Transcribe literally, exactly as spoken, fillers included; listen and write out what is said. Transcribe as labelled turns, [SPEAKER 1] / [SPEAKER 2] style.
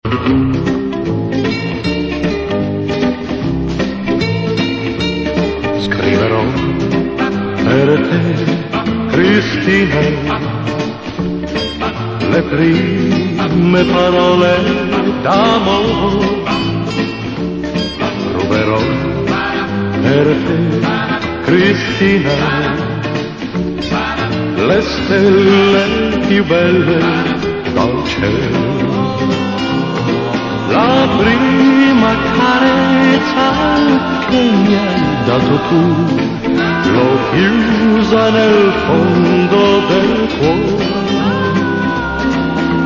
[SPEAKER 1] Scriverò per te, Cristina, le prime parole d'amore. Ruberò per te, Cristina, le stelle più belle dal cielo. La prima carezza che mi hai dato tu l'ho chiusa nel fondo del